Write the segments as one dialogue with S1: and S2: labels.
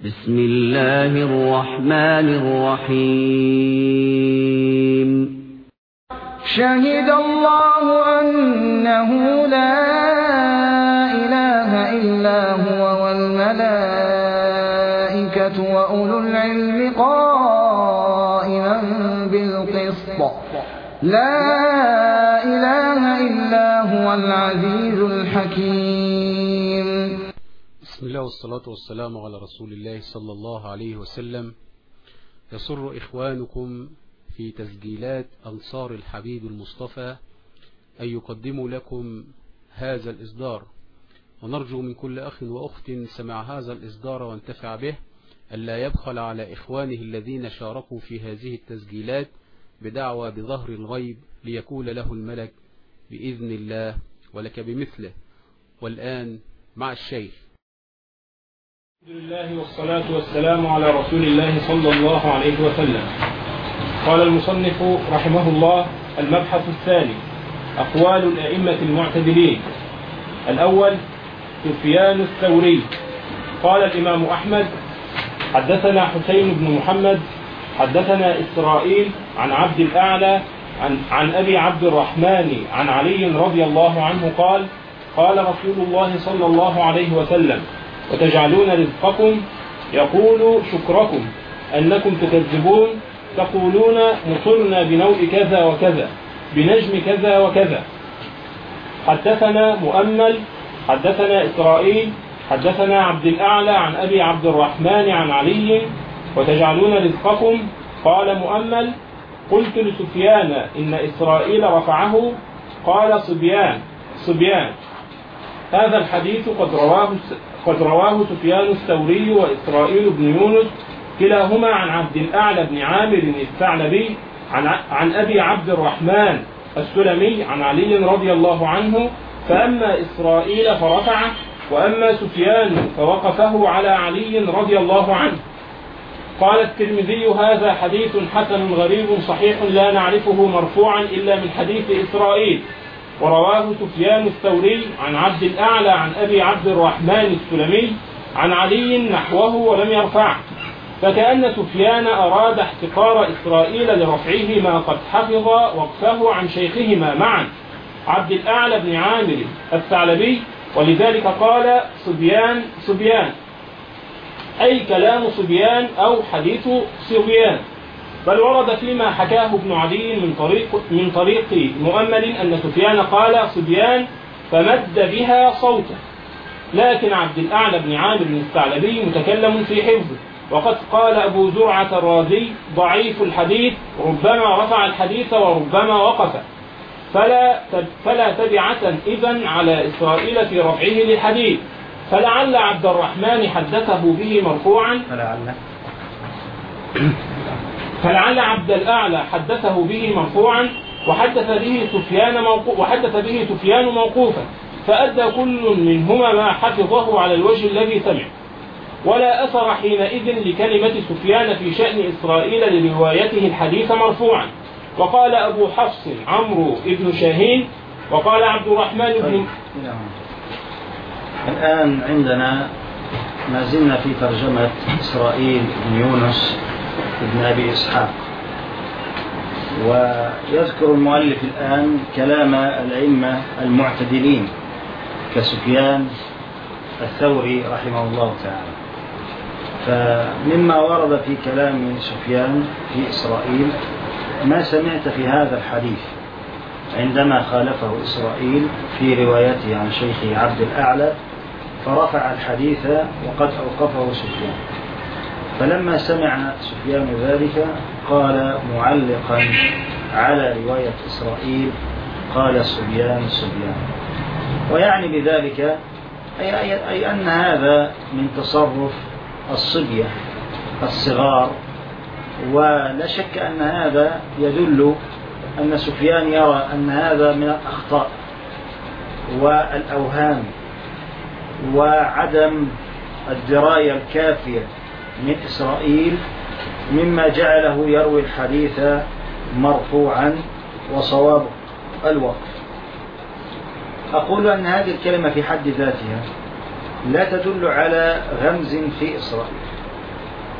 S1: بسم الله الرحمن الرحيم.
S2: شهد الله أنه لا إله إلا هو والملائكة وأولو العلم قائما بالقسط لا إله إلا هو العزيز الحكيم.
S3: بسم الله والصلاة والسلام على رسول الله صلى الله عليه وسلم. يسر إخوانكم في تسجيلات أنصار الحبيب المصطفى أن يقدموا لكم هذا الإصدار، ونرجو من كل أخ وأخت سمع هذا الإصدار وانتفع به ألا يبخل على إخوانه الذين شاركوا في هذه التسجيلات بدعوى بظهر الغيب ليكون له الملك بإذن الله ولك بمثله. والآن مع الشيخ.
S4: الحمد لله والصلاة والسلام على رسول الله صلى الله عليه وسلم. قال المصنف رحمه الله: المبحث الثاني: أقوال الأئمة المعتدلين. الأول: سفيان الثوري. قال الإمام أحمد: حدثنا حسين بن محمد حدثنا إسرائيل عن عبد الأعلى عن أبي عبد الرحمن عن علي رضي الله عنه قال: قال رسول الله صلى الله عليه وسلم: وتجعلون رزقكم يقول شكركم أنكم تكذبون تقولون مصرنا بنوء كذا وكذا بنجم كذا وكذا. حدثنا مؤمل حدثنا إسرائيل حدثنا عبد الأعلى عن أبي عبد الرحمن عن علي: وتجعلون رزقكم. قال مؤمل: قلت لسفيان إن إسرائيل رفعه. قال: صبيان. هذا الحديث قد رواه سفيان الثوري وإسرائيل بن يونس كلاهما عن عبد الأعلى بن عامر الثعلبي عن أبي عبد الرحمن السلمي عن علي رضي الله عنه، فأما إسرائيل فرفعه، وأما سفيان فوقفه على علي رضي الله عنه. قال الترمذي: هذا حديث حسن غريب صحيح لا نعرفه مرفوعا إلا من حديث إسرائيل. ورواه سفيان الثوري عن عبد الأعلى عن أبي عبد الرحمن السلمي عن علي نحوه ولم يرفعه، فكأن سفيان أراد احتقار إسرائيل لرفعه ما قد حفظ وقفه عن شيخهما معا عبد الأعلى بن عامر الثعلبي، ولذلك قال صبيان أي كلام صبيان أو حديث صبيان. بل ورد فيما حكاه ابن عدي من طريق مؤمل أن سفيان قال صبيان فمد بها صوته، لكن عبد الأعلى بن عامر الثعلبي متكلم في حفظه. وقد قال أبو زرعة الرازي: ضعيف الحديث، ربما رفع الحديث وربما وقف، فلا تبعة إذن على إسرائيل في رفعه للحديث. فلعل عبد الرحمن حدثه به مرفوعا فلعل عبد الأعلى حدثه به مرفوعا وحدث به سفيان موقوفا، فأدى كل منهما ما حفظه على الوجه الذي سمع. ولا أثر حينئذ لكلمة سفيان في شأن إسرائيل لروايته الحديث مرفوعا. وقال أبو حفص عمرو بن شاهين وقال عبد الرحمن بن
S5: الآن عندنا ما زلنا في ترجمة إسرائيل بن يونس ابن أبي إسحاق، ويذكر المؤلف الآن كلام الأئمة المعتدلين كسفيان الثوري رحمه الله تعالى. فمما ورد في كلام سفيان في إسرائيل ما سمعت في هذا الحديث عندما خالفه إسرائيل في روايته عن شيخه عبد الأعلى فرفع الحديث وقد أوقفه سفيان. فلما سمع سفيان ذلك قال معلقا على رواية إسرائيل: قال صبيان. ويعني بذلك أي أن هذا من تصرف الصبية الصغار، ولا شك أن هذا يدل أن سفيان يرى أن هذا من الأخطاء والأوهام وعدم الدراية الكافية من إسرائيل مما جعله يروي الحديث مرفوعا وصواب الوقف. أقول أن هذه الكلمة في حد ذاتها لا تدل على غمز في إسرائيل،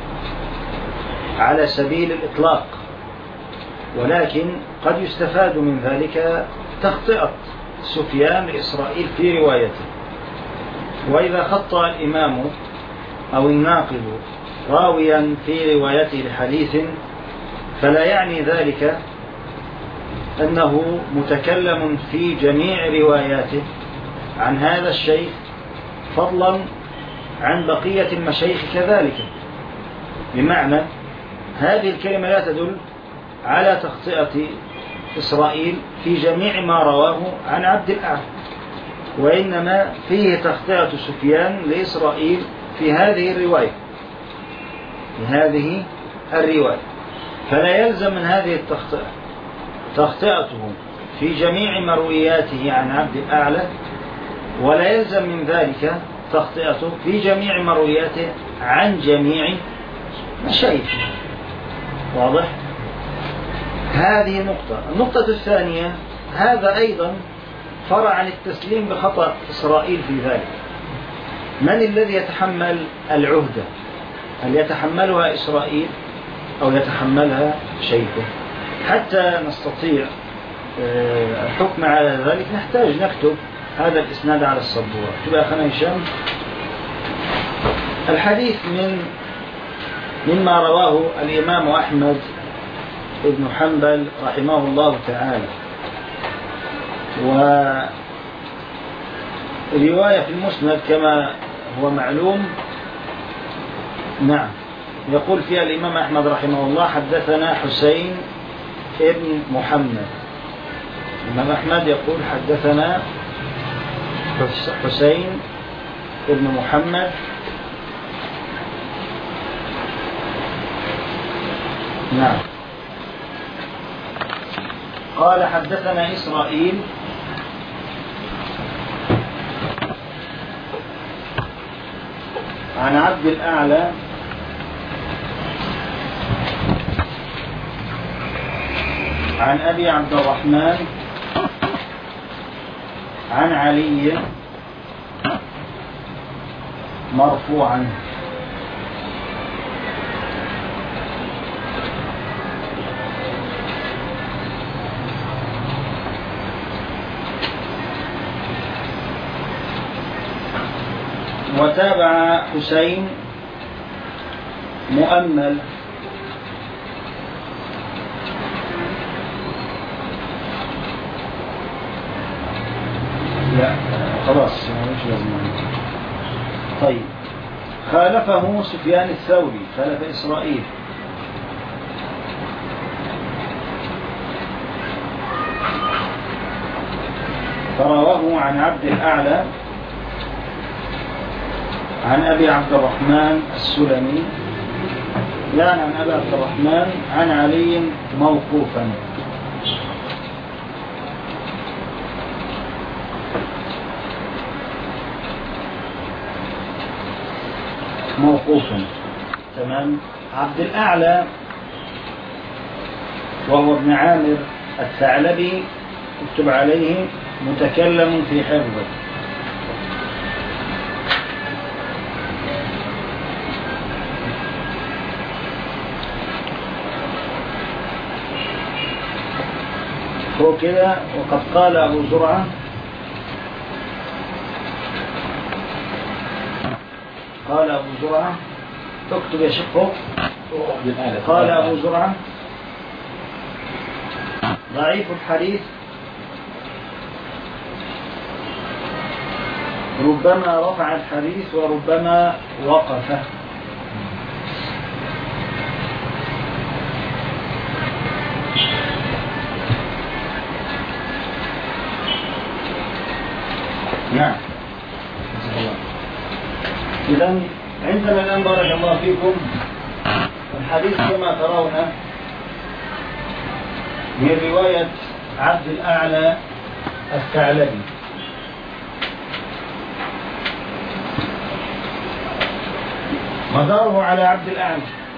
S5: على سبيل الإطلاق، ولكن قد يستفاد من ذلك تخطئة سفيان لإسرائيل في روايته. وإذا خطأ الإمام أو الناقل راويا في روايته لحديث فلا يعني ذلك أنه متكلم في جميع رواياته عن هذا الشيخ، فضلا عن بقية المشايخ كذلك. بمعنى هذه الكلمة لا تدل على تخطئة إسرائيل في جميع ما رواه عن عبد الأعلى، وإنما فيه تخطئة سفيان لإسرائيل في هذه الرواية، فلا يلزم من هذه التخطئة تخطئته في جميع مروياته عن عبد الأعلى، ولا يلزم من ذلك تخطئته في جميع مروياته عن جميع مشايخه. واضح؟ هذه نقطة. النقطة الثانية، هذا أيضا فرع عن التسليم بخطأ إسرائيل في ذلك. من الذي يتحمل العهدة؟ هل يتحملها إسرائيل أو يتحملها شيخه؟ حتى نستطيع الحكم على ذلك نحتاج نكتب هذا الإسناد على السبورة. اكتب يا أخنا هشام. الحديث مما رواه الإمام أحمد بن حنبل رحمه الله تعالى، ورواية في المسند كما هو معلوم. نعم، يقول فيها الإمام أحمد رحمه الله: حدثنا حسين ابن محمد. الإمام أحمد يقول: حدثنا حسين ابن محمد. نعم. قال: حدثنا إسرائيل عن عبد الأعلى عن أبي عبد الرحمن عن علي مرفوعا. وتابع حسين مؤمل لا خلاص مش لازم. طيب، خالفه سفيان الثوري، خالف إسرائيل. فرواه عن عبد الأعلى عن أبي عبد الرحمن السلمي، لا عن أبي عبد الرحمن عن علي موقوفا. تمام. عبد الأعلى وهو ابن عامر الثعلبي، اكتب عليه متكلم في حفظه. هو كده. وقد قال أبو زرعة، اكتب يا شيخ. قال أبو زرعة: ضعيف الحديث ربما رفع الحديث وربما وقفه. نعم. إذن عندنا الآن بارك الله فيكم الحديث كما ترون من رواية عبد الأعلى الثعلبي. مداره على عبد الأعلى،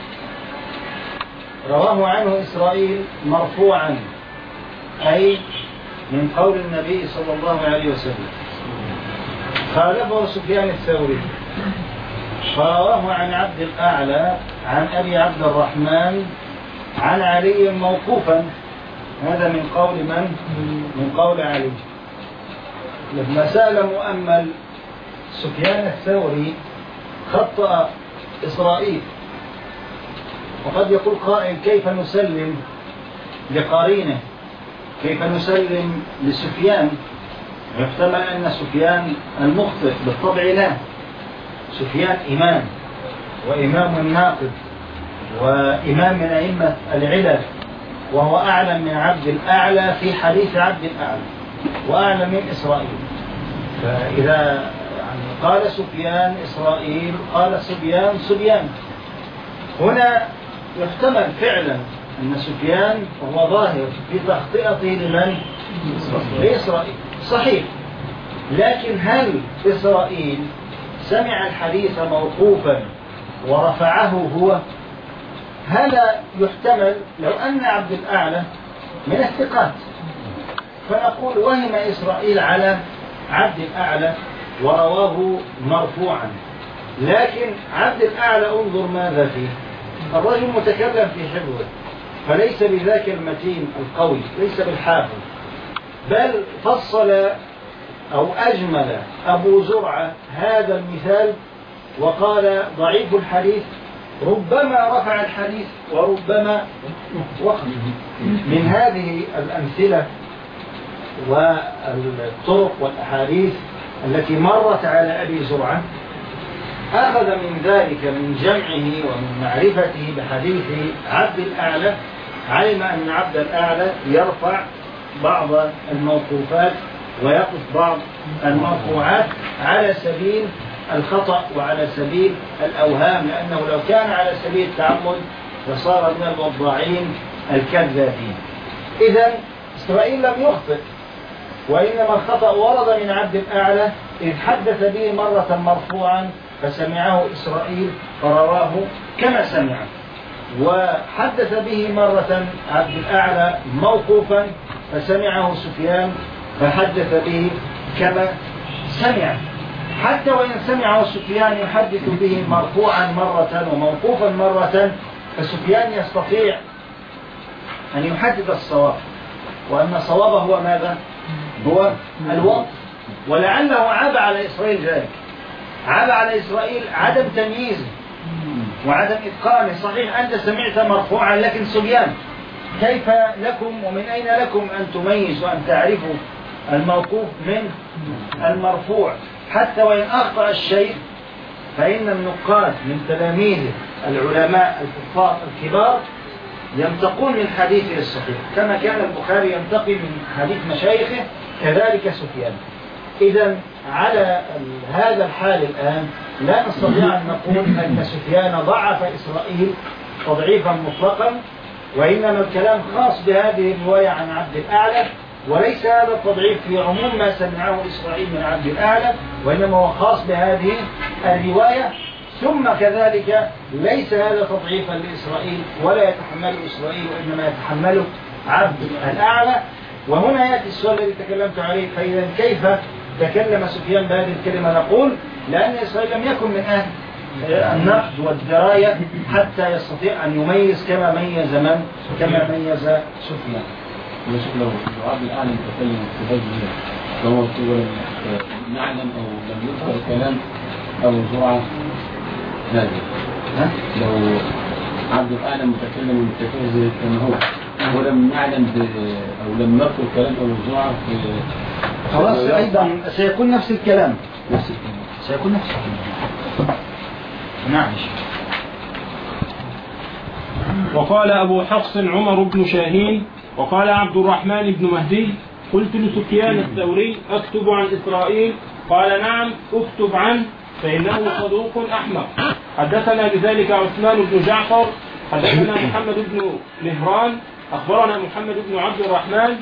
S5: رواه عنه إسرائيل مرفوعا، أي من قول النبي صلى الله عليه وسلم. خالفه سفيان الثوري، فرواه عن عبد الأعلى عن أبي عبد الرحمن عن علي موقوفا. هذا من قول من؟ من قول علي. لما سأل مؤمل سفيان الثوري خطأ إسرائيل، وقد يقول قائل كيف نسلم لقرينه، كيف نسلم لسفيان؟ يحتمل أن سفيان المخطئ، بالطبع لا، سفيان إمام وإمام ناقد وإمام من أئمة العلل، وهو أعلم من عبد الأعلى في حديث عبد الأعلى وأعلم من إسرائيل. فإذا قال سفيان إسرائيل قال سفيان هنا يحتمل فعلا أن سفيان هو ظاهر في تخطئته لمن؟ لإسرائيل، صحيح. لكن هل إسرائيل سمع الحديث موقوفا ورفعه هو؟ هذا يحتمل لو أن عبد الأعلى من الثقات، فنقول وهم إسرائيل على عبد الأعلى ورواه مرفوعا. لكن عبد الأعلى انظر ماذا فيه، الرجل متكلم في حفظه، فليس بذاك المتين القوي، ليس بالحافظ، بل فصل أو أجمل أبو زرعة هذا المثال وقال ضعيف الحديث ربما رفع الحديث وربما وقف. من هذه الأمثلة والطرق والأحاديث التي مرت على أبي زرعة أخذ من ذلك من جمعه ومن معرفته بحديث عبد الأعلى، علم أن عبد الأعلى يرفع بعض الموقوفات ويقف بعض المرفوعات على سبيل الخطأ وعلى سبيل الأوهام، لأنه لو كان على سبيل التعمد فصار من الوضاعين الكذابين. إذن إسرائيل لم يخطئ، وإنما الخطأ ورد من عبد الأعلى إذ حدث به مرة مرفوعا فسمعه إسرائيل فرواه كما سمعه، وحدث به مرة عبد الأعلى موقوفا فسمعه سفيان فحدث به كما سمع. حتى وإن سمعه سفيان يحدث به مرفوعا مرة وموقوفا مرة، فسفيان يستطيع أن يحدد الصواب، وأن صوابه هو ماذا؟ هو الوقف. ولعله عاب على إسرائيل ذلك، عاب على إسرائيل عدم تمييزه وعدم إتقانه. صحيح أنت سمعت مرفوعا، لكن سفيان كيف لكم ومن أين لكم أن تميزوا وأن تعرفوا الموقوف من المرفوع؟ حتى وإن أخطأ الشيء فإن النقاد من تلاميذه العلماء الكفار الكبار ينتقون من حديثه الصحيح، كما كان البخاري ينتقي من حديث مشايخه كذلك سفيان. إذن على هذا الحال الآن لا نستطيع أن نقول أن سفيان ضعف إسرائيل تضعيفا مطلقا، وإنما الكلام خاص بهذه الرواية عن عبد الأعلى، وليس هذا التضعيف في عموم ما سمعه إسرائيل من عبد الأعلى، وإنما هو خاص بهذه الرواية. ثم كذلك ليس هذا تضعيفا لإسرائيل ولا يتحمله إسرائيل، وإنما يتحمله عبد الأعلى. وهنا يأتي السؤال الذي تكلمت عليه، فإذا كيف تكلم سفيان بهذه الكلمة؟ نقول لأن إسرائيل لم يكن من أهل النقد والدراية حتى يستطيع أن يميز كما ميز من؟ كما ميز سفيان.
S3: لو عبد الأعلى متكلم في هذه فهو ولم نعلم أو لم يذكر كلام أبو زرعة هذا، لو عبد الأعلى متكلم زي كما هو ولم نعلم أو لم نذكر كلام أبو زرعة
S5: خلاص أيضا سيكون نفس الكلام، سيكون نفس الكلام. نعم.
S4: وقال أبو حفص عمر بن شاهين وقال عبد الرحمن بن مهدي قلت لسفيان الثوري أكتب عن إسرائيل؟ قال نعم اكتب عنه فإنه صدوق أحمق. حدثنا بذلك عثمان بن جعفر حدثنا محمد بن مهران أخبرنا محمد بن عبد الرحمن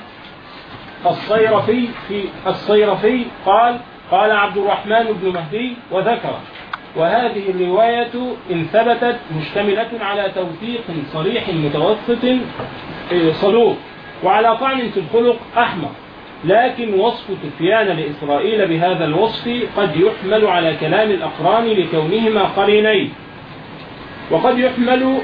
S4: الصيرفي قال عبد الرحمن بن مهدي وذكر. وهذه الرواية إن ثبتت مشتملة على توثيق صريح متوسط صدوق، وعلى طعن في الخلق أحمق. لكن وصف سفيان لإسرائيل بهذا الوصف قد يحمل على كلام الأقران لكونهما قرينين، وقد يحمل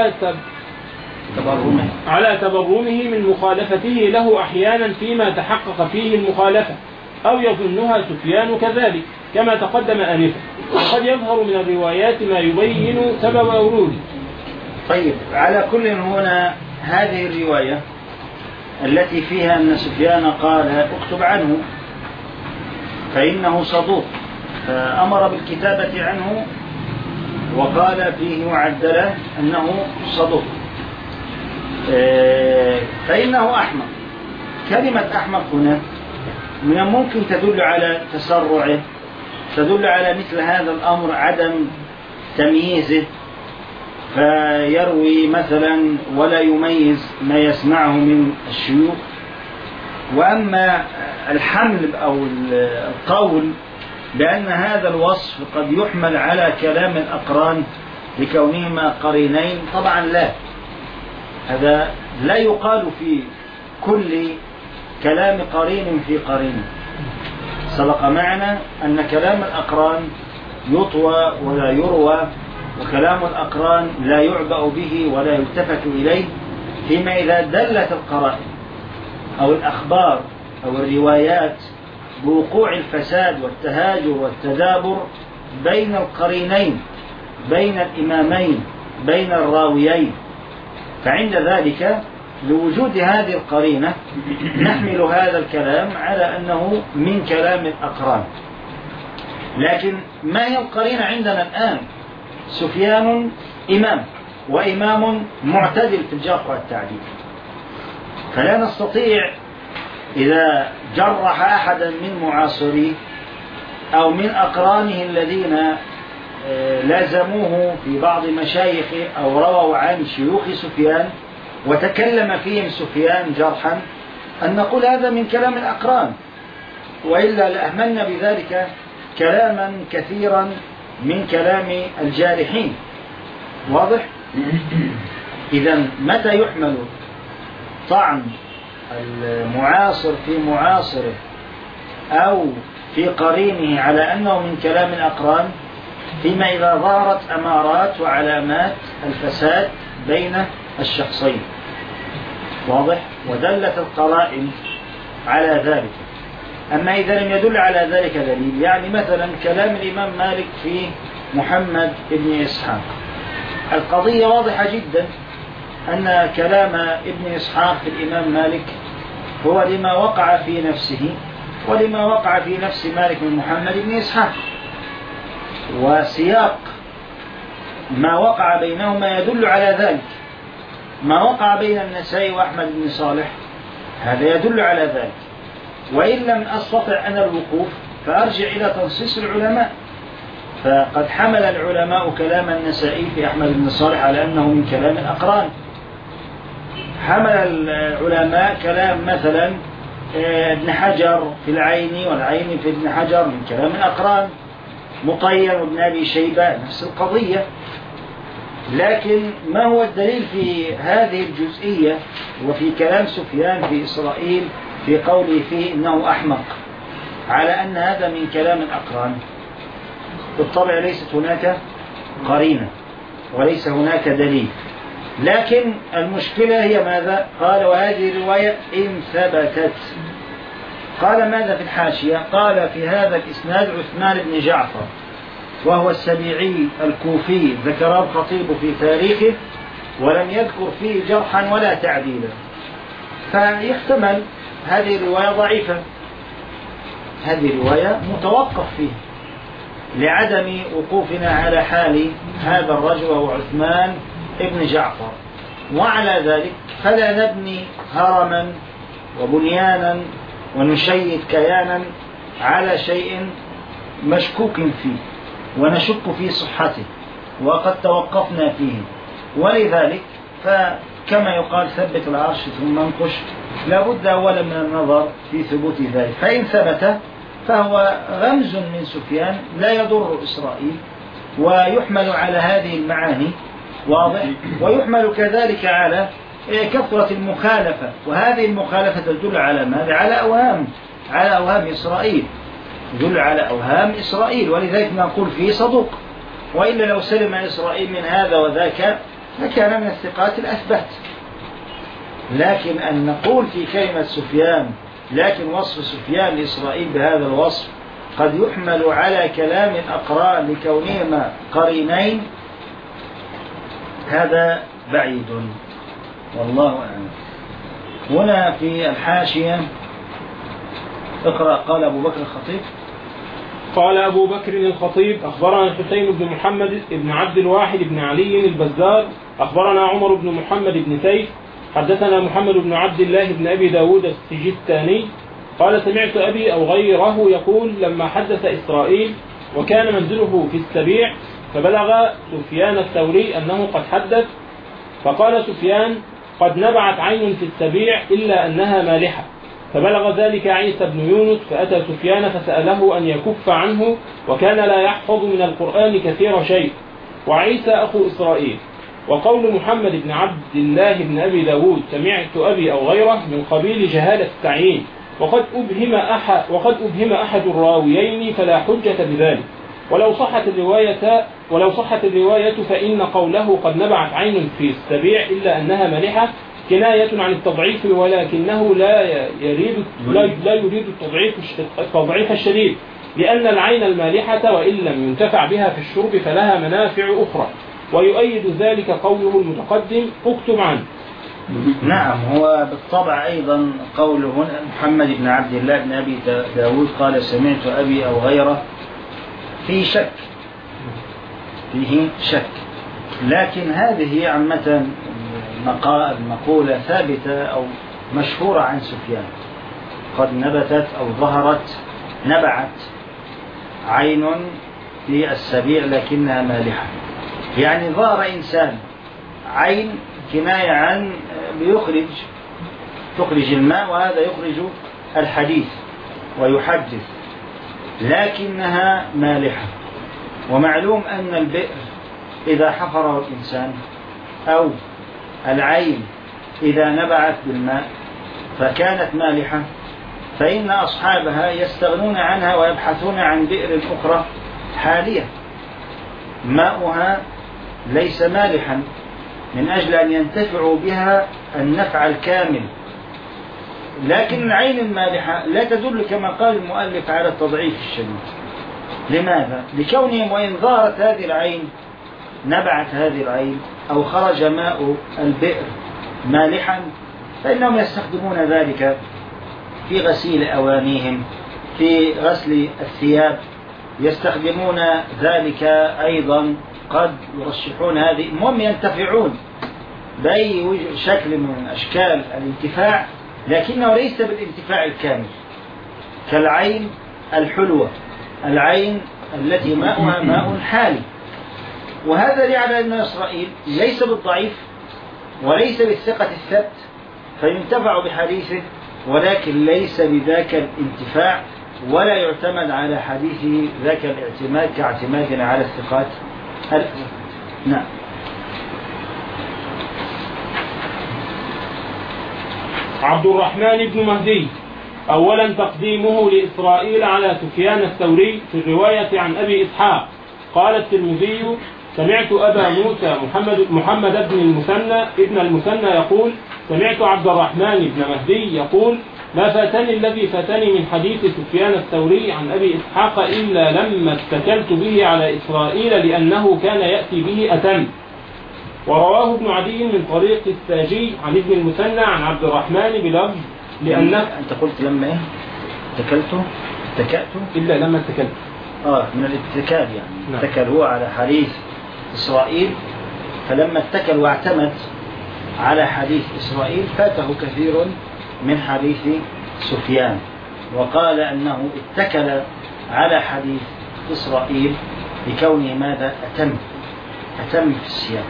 S4: على تبرمه من مخالفته له أحيانا فيما تحقق فيه المخالفة أو يظنها سفيان كذلك كما تقدم آنفا، وقد يظهر من الروايات ما يبين سبب وروده.
S5: طيب، على كل هنا هذه الرواية التي فيها أن سفيان قال اكتب عنه فإنه صدوق، فأمر بالكتابة عنه وقال فيه معدلة أنه صدوق، فإنه أحمق. كلمة أحمق هنا من الممكن تدل على تسرعه، تدل على مثل هذا الأمر عدم تمييزه، فيروي مثلا ولا يميز ما يسمعه من الشيوخ. وأما الحمل أو القول بأن هذا الوصف قد يحمل على كلام الأقران لكونهما قرينين، طبعا لا، هذا لا يقال في كل كلام قرين في قرين. سبق معنا أن كلام الأقران يطوى ولا يروى، وكلام الأقران لا يعبأ به ولا يلتفت إليه، فيما إذا دلت القرائن أو الأخبار أو الروايات بوقوع الفساد والتهاجر والتدابر بين القرينين، بين الإمامين، بين الراويين، فعند ذلك لوجود هذه القرينة نحمل هذا الكلام على أنه من كلام الأقران. لكن ما هي القرينة عندنا الآن؟ سفيان إمام، وإمام معتدل في الجرح والتعديل، فلا نستطيع إذا جرح أحدا من معاصريه أو من أقرانه الذين لازموه في بعض مشايخه أو رووا عن شيوخ سفيان وتكلم فيهم سفيان جرحا أن نقول هذا من كلام الأقران، وإلا لأهملنا بذلك كلاما كثيرا من كلام الجارحين. واضح؟ إذن متى يحمل طعن المعاصر في معاصره أو في قرينه على أنه من كلام الأقران؟ فيما إذا ظهرت أمارات وعلامات الفساد بين الشخصين. واضح؟ ودلت القرائن على ذلك. أما إذا لم يدل على ذلك دليل، يعني مثلا كلام الإمام مالك في محمد بن إسحاق، القضية واضحة جدا أن كلام ابن إسحاق في الإمام مالك هو لما وقع في نفسه ولما وقع في نفس مالك من محمد بن إسحاق، وسياق ما وقع بينهما يدل على ذلك. ما وقع بين النسائي وأحمد بن صالح هذا يدل على ذلك. وإن لم أستطع أنا الوقوف فأرجع إلى تنصيص العلماء، فقد حمل العلماء كلام النسائي في أحمد بن صالح على أنه من كلام الأقران. حمل العلماء كلام مثلا ابن حجر في العين والعين في ابن حجر من كلام الأقران. مطير وابن أبي شيبة نفس القضية. لكن ما هو الدليل في هذه الجزئية وفي كلام سفيان في إسرائيل في قوله فيه إنه أحمق على أن هذا من كلام الأقران؟ بالطبع ليست هناك قرينة وليس هناك دليل. لكن المشكلة هي ماذا؟ قال وهذه الرواية إن ثبتت. قال ماذا في الحاشية؟ قال في هذا الإسناد عثمان بن جعفر وهو السبيعي الكوفي، ذكره الخطيب في تاريخه ولم يذكر فيه جرحا ولا تعديلا، فيحتمل هذه الرواية ضعيفة، هذه الرواية متوقف فيه لعدم وقوفنا على حال هذا الرجل وهو عثمان ابن جعفر. وعلى ذلك فلا نبني هرما وبنيانا ونشيد كيانا على شيء مشكوك فيه ونشك في صحته وقد توقفنا فيه. ولذلك فكما يقال ثبت العرش ثم انقش، لا بد أولا من النظر في ثبوت ذلك. فإن ثبت فهو غمز من سفيان لا يضر إسرائيل ويحمل على هذه المعاني. واضح؟ ويحمل كذلك على كثرة المخالفة، وهذه المخالفة تدل على ماذا؟ على أوهام إسرائيل، يدل على أوهام إسرائيل، ولذلك نقول فيه صدوق، وإلا لو سلم إسرائيل من هذا وذاك لكان من الثقات الأثبات. لكن أن نقول في كلمة سفيان، لكن وصف سفيان لإسرائيل بهذا الوصف قد يحمل على كلام الأقران لكونهما قرينين، هذا بعيد والله أعلم. هنا في الحاشية اقرأ. قال أبو بكر الخطيب:
S4: قال أبو بكر الخطيب: أخبرنا الحسين بن محمد بن عبد الواحد بن علي البزار، أخبرنا عمر بن محمد بن سيف، حدثنا محمد بن عبد الله بن أبي داود السجستاني قال: سمعت أبي أو غيره يقول لما حدث إسرائيل وكان منزله في السبيع فبلغ سفيان الثوري أنه قد حدث، فقال سفيان: قد نبعت عين في السبيع إلا أنها مالحة. فبلغ ذلك عيسى بن يونس فأتى سفيان فسأله أن يكف عنه، وكان لا يحفظ من القرآن كثير شيء، وعيسى أخو إسرائيل. وقول محمد بن عبد الله بن أبي داود سمعت أبي أو غيره من قبيل جهالة التعيين، وقد أبهم أحد الراويين فلا حجة بذلك. ولو صحت الرواية فإن قوله قد نبعت عين في السبيع إلا أنها مالحة كناية عن التضعيف، ولكنه لا يريد التضعيف الشديد، لأن العين المالحة وإن لم ينتفع بها في الشرب فلها منافع أخرى. ويؤيد ذلك قوله المتقدم: اكتب عنه.
S5: نعم، هو بالطبع أيضا قوله محمد بن عبد الله بن أبي داود قال سمعت أبي أو غيره فيه شك، لكن هذه عامة مقولة ثابتة أو مشهورة عن سفيان: قد نبتت أو نبعت عين في السبيع لكنها مالحة، يعني ظهر إنسان، عين كناية عن تخرج الماء، وهذا يخرج الحديث ويحدث، لكنها مالحة. ومعلوم أن البئر إذا حفره الإنسان أو العين إذا نبعت بالماء فكانت مالحة، فإن أصحابها يستغنون عنها ويبحثون عن بئر أخرى حالية ماؤها ليس مالحا، من أجل أن ينتفعوا بها النفع الكامل. لكن العين المالحة لا تدل كما قال المؤلف على التضعيف الشديد. لماذا؟ لكونهم وإن ظهرت هذه العين، نبعت هذه العين أو خرج ماء البئر مالحا، فإنهم يستخدمون ذلك في غسيل أوانيهم، في غسل الثياب، يستخدمون ذلك أيضا، قد يرشحون هذه، المهم ينتفعون بأي شكل من أشكال الانتفاع، لكنه ليس بالانتفاع الكامل، كالعين الحلوة، العين التي ماؤها ماء حالي. وهذا لعل أن إسرائيل ليس بالضعيف وليس بالثقة الثبت فينتفع بحديثه، ولكن ليس بذاك الانتفاع، ولا يعتمد على حديثه ذاك الاعتماد كاعتمادنا على الثقات. نعم.
S4: عبد الرحمن بن مهدي: أولا تقديمه لإسرائيل على سفيان الثوري في الرواية عن أبي إسحاق. قال الترمذي: سمعت أبا موسى محمد ابن المثنى يقول: سمعت عبد الرحمن بن مهدي يقول: ما فاتني الذي فاتني من حديث سفيان الثوري عن أبي إسحاق إلا لما اتكلت به على إسرائيل لأنه كان يأتي به أتم. ورواه ابن عدي من طريق الساجي عن ابن المثنى عن عبد الرحمن بلفظ لأنه.
S5: أنت قلت لما إيه؟ اتكأت
S4: إلا لما اتكلت.
S5: من الاتكال يعني.
S4: نعم.
S5: اتكل هو على حديث إسرائيل، فلما اتكل واعتمد على حديث إسرائيل فاته كثير من حديث سفيان، وقال أنه اتكل على حديث إسرائيل لكونه ماذا؟ أتم في السياق.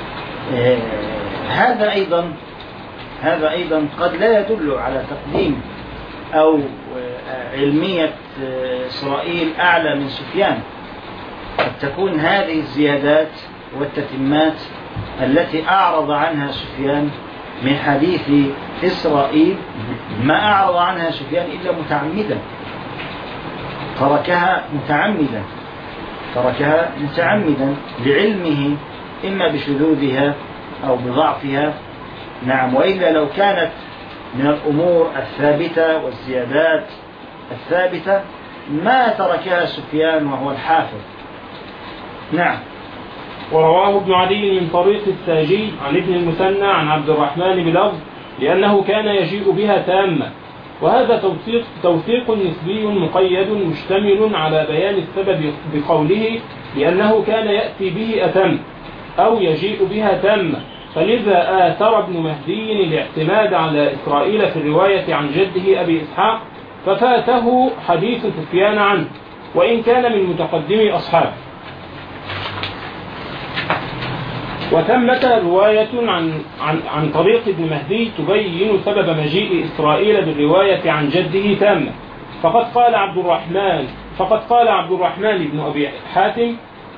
S5: هذا أيضا قد لا يدل على تقديم أو علمية إسرائيل أعلى من سفيان، قد تكون هذه الزيادات والتتمات التي أعرض عنها سفيان من حديث إسرائيل ما أعرض عنها سفيان إلا متعمدا، تركها متعمدا لعلمه إما بشذوذها أو بضعفها. نعم، وإلا لو كانت من الأمور الثابتة والزيادات الثابتة ما تركها سفيان وهو الحافظ. نعم.
S4: ورواه ابن عدي من طريق الساجي عن ابن المثنى عن عبد الرحمن بلفظ لأنه كان يجيء بها تامة، وهذا توثيق نسبي مقيد مشتمل على بيان السبب بقوله لأنه كان يأتي به أتم أو يجيء بها تامة، فلذا آثر ابن مهدي الاعتماد على إسرائيل في الرواية عن جده أبي إسحاق، ففاته حديث سفيان عنه وإن كان من متقدمي أصحابه. وثمة رواية عن طريق ابن مهدي تبين سبب مجيء إسرائيل بالرواية عن جده تامة. فقد قال عبد الرحمن بن أبي حاتم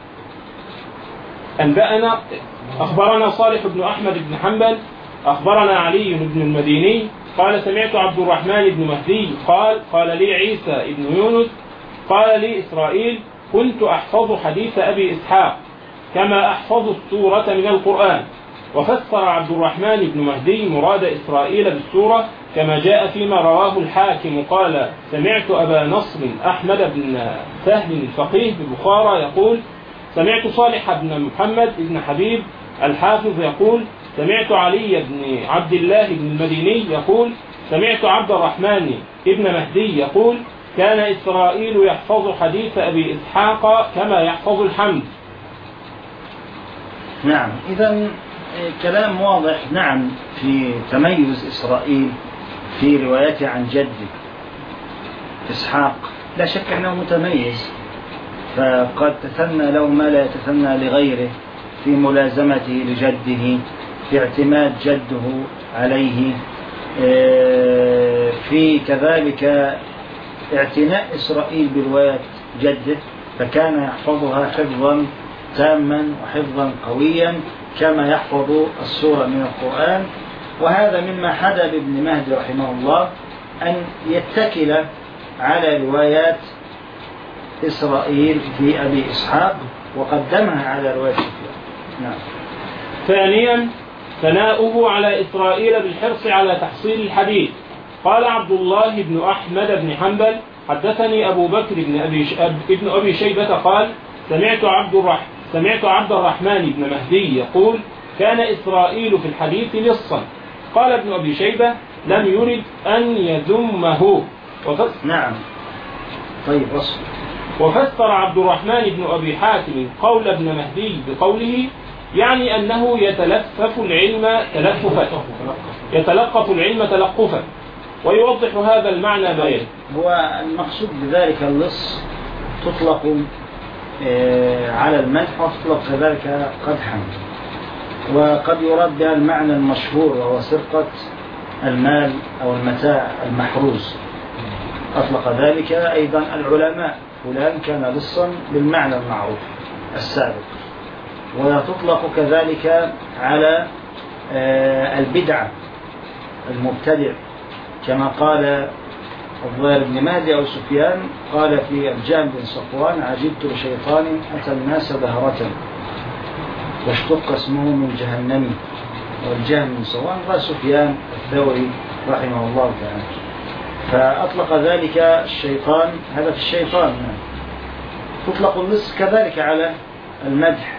S4: أخبرنا صالح بن أحمد بن حنبل أخبرنا علي بن المديني قال سمعت عبد الرحمن بن مهدي قال لي عيسى بن يونس قال لي إسرائيل كنت أحفظ حديث أبي إسحاق كما أحفظ السورة من القرآن. وفسر عبد الرحمن بن مهدي مراد إسرائيل بالسورة كما جاء فيما رواه الحاكم قال سمعت أبا نصر أحمد بن سهل الفقيه ببخارى يقول سمعت صالح بن محمد بن حبيب الحافظ يقول سمعت علي بن عبد الله بن المديني يقول سمعت عبد الرحمن بن مهدي يقول كان إسرائيل يحفظ حديث أبي إسحاق كما يحفظ الحمد.
S5: نعم، إذن كلام واضح. نعم، في تميز إسرائيل في روايته عن جده إسحاق لا شك أنه متميز، فقد تثنى له ما لا يتثنى لغيره في ملازمته لجده، في اعتماد جده عليه، في كذلك اعتناء إسرائيل برواية جده، فكان يحفظها حفظا تاما وحفظا قويا كما يحفظ السورة من القرآن. وهذا مما حدا بابن مهدي رحمه الله أن يتكل على روايات إسرائيل في أبي إسحاق وقدمها على رواية سفيان. نعم.
S4: ثانيا ثناؤه على إسرائيل بالحرص على تحصيل الحديث. قال عبد الله بن أحمد بن حنبل حدثني أبو بكر بن أبي شيبة قال سمعت عبد الرحمن بن مهدي يقول كان إسرائيل في الحديث لصا. قال ابن أبي شيبة لم يرد أن يذمه.
S5: نعم. طيب
S4: وفسر عبد الرحمن بن أبي حاتم قول ابن مهدي بقوله يعني أنه يتلقف العلم تلقفا، ويوضح هذا المعنى بيان.
S5: هو المقصود بذلك اللص تطلق على المدح وتطلق كذلك قدحا، وقد يراد بها المعنى المشهور وهو سرقة المال أو المتاع المحروز. أطلق ذلك أيضا العلماء فلان كان لصا بالمعنى المعروف السابق. وتطلق كذلك على البدعة المبتدع كما قال الظاهر بن مهدي أو سفيان قال في الجهم بن صفوان عجبت لشيطان أتى الناس دهرة واشتق اسمه من جهنم. والجهم بن صفوان قال سفيان الثوري رحمه الله تعالى، فأطلق ذلك الشيطان. هذا في الشيطان. تطلق اللص كذلك على المدح.